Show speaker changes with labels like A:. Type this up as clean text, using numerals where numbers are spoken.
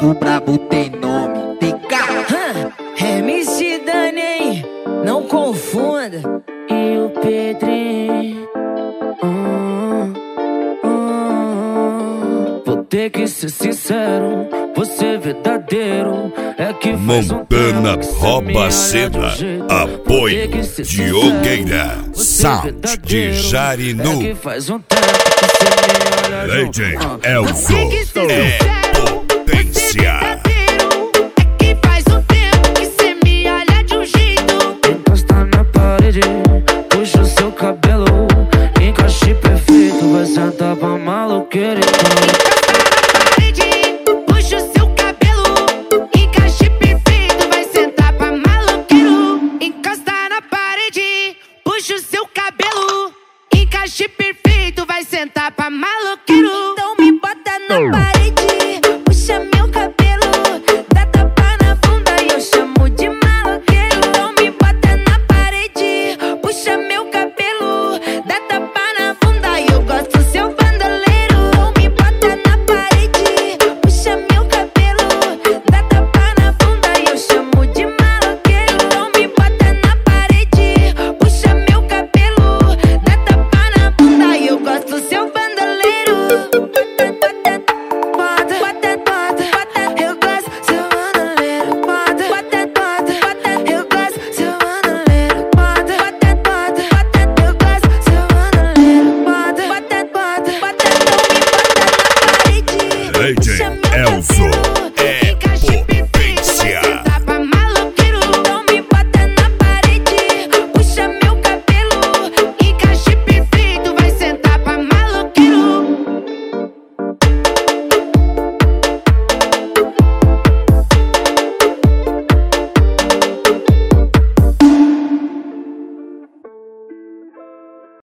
A: o brabo tem nome, tem carro.
B: MC Dani, não confunda. E o Pedrinho. Vou ter que ser sincero, você verdadeiro. É que
C: Montana rouba a cena. Apoio Diogueira. Sound de Jarinu.
B: É que faz um tempo que você me olha.
C: Legend Elzo é potência.
B: Puxa o seu cabelo, encaixe perfeito, vai sentar pra maloqueira.
D: Puxa o seu cabelo, encaixe perfeito, vai sentar pra maloqueiro. Encosta na parede, puxa o seu cabelo, encaixe perfeito, vai sentar pra maloqueiro. Então me bota na parede, puxa meu cabelo, dá tapa na bunda e eu chamo de maloqueiro. Então me bota na parede, puxa meu cabelo, dá tapa na bunda e eu gosto do seu bandoleiro. Então me bota na parede, puxa meu cabelo, dá tapa na bunda e eu chamo de maloqueiro. Então me bota na parede, puxa meu cabelo, dá tapa na bunda e eu gosto do seu bandoleiro.
C: Legend Elzo.